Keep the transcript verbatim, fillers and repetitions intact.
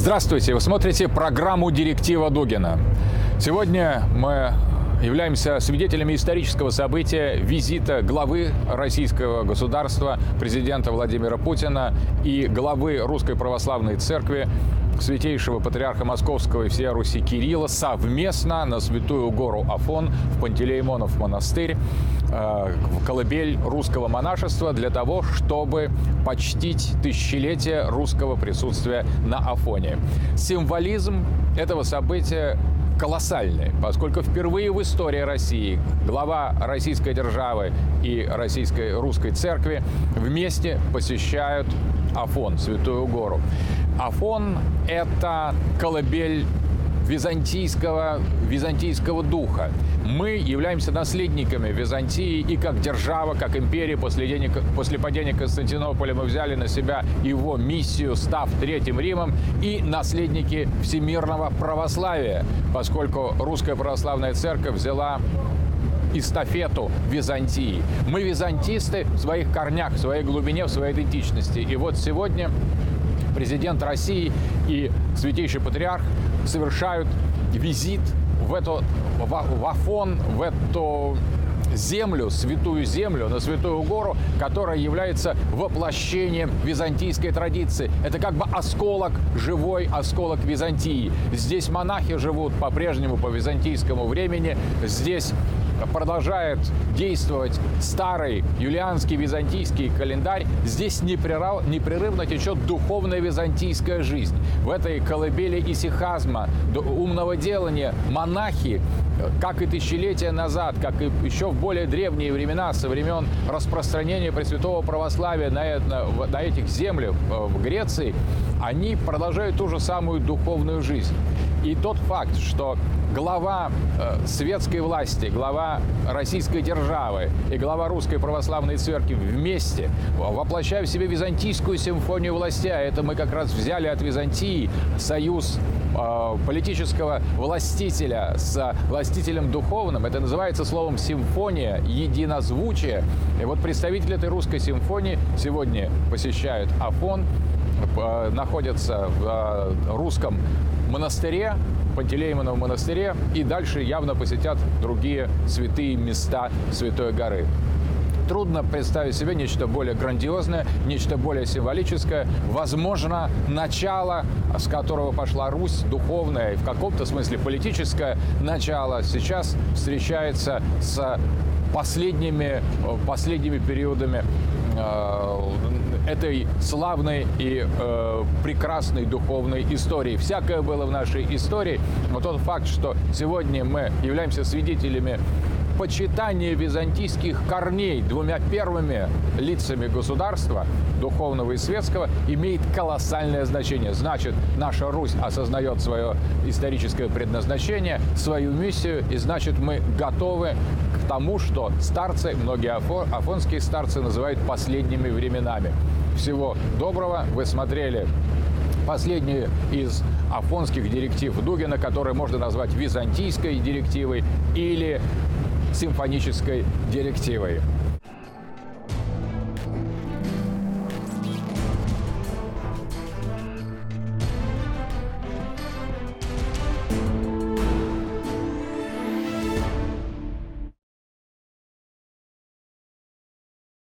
Здравствуйте! Вы смотрите программу «Директива Дугина». Сегодня мы являемся свидетелями исторического события визита главы российского государства, президента Владимира Путина и главы Русской Православной Церкви, святейшего патриарха Московского и всея Руси Кирилла, совместно на Святую гору Афон в Пантелеймонов монастырь, в колыбель русского монашества, для того, чтобы почтить тысячелетие русского присутствия на Афоне. Символизм этого события колоссальный, поскольку впервые в истории России глава российской державы и российской русской церкви вместе посещают Афон, Святую гору. Афон – это колыбель византийского, византийского духа. Мы являемся наследниками Византии, и как держава, как империя после, день, после падения Константинополя мы взяли на себя его миссию, став Третьим Римом, и наследники всемирного православия, поскольку Русская Православная Церковь взяла эстафету Византии. Мы византисты в своих корнях, в своей глубине, в своей идентичности. И вот сегодня президент России и святейший патриарх совершают визит в, эту, в Афон, в эту землю, святую землю, на Святую гору, которая является воплощением византийской традиции. Это как бы осколок, живой осколок Византии. Здесь монахи живут по-прежнему по византийскому времени. Здесь продолжает действовать старый юлианский византийский календарь. Здесь непрерывно течет духовная византийская жизнь. В этой колыбели исихазма, умного делания, монахи, как и тысячелетия назад, как и еще в более древние времена, со времен распространения Пресвятого Православия на, на, на этих землях в Греции, они продолжают ту же самую духовную жизнь. И тот факт, что глава э, светской власти, глава российской державы и глава Русской Православной Церкви вместе, воплощая в себе византийскую симфонию властей, а это мы как раз взяли от Византии, союз э, политического властителя с властителем духовным, это называется словом симфония, единозвучие. И вот представители этой русской симфонии сегодня посещают Афон, э, находятся в э, русском монастыре, Пантелеймоновом монастыре, и дальше явно посетят другие святые места Святой горы. Трудно представить себе нечто более грандиозное, нечто более символическое. Возможно, начало, с которого пошла Русь, духовное и в каком-то смысле политическое начало, сейчас встречается с последними, последними периодами э, этой славной и э, прекрасной духовной истории. Всякое было в нашей истории, но тот факт, что сегодня мы являемся свидетелями почитания византийских корней двумя первыми лицами государства, духовного и светского, имеет колоссальное значение. Значит, наша Русь осознает свое историческое предназначение, свою миссию, и значит, мы готовы к тому, что старцы, многие афон, афонские старцы называют последними временами. Всего доброго. Вы смотрели последнюю из афонских директив Дугина, которую можно назвать византийской директивой или симфонической директивой.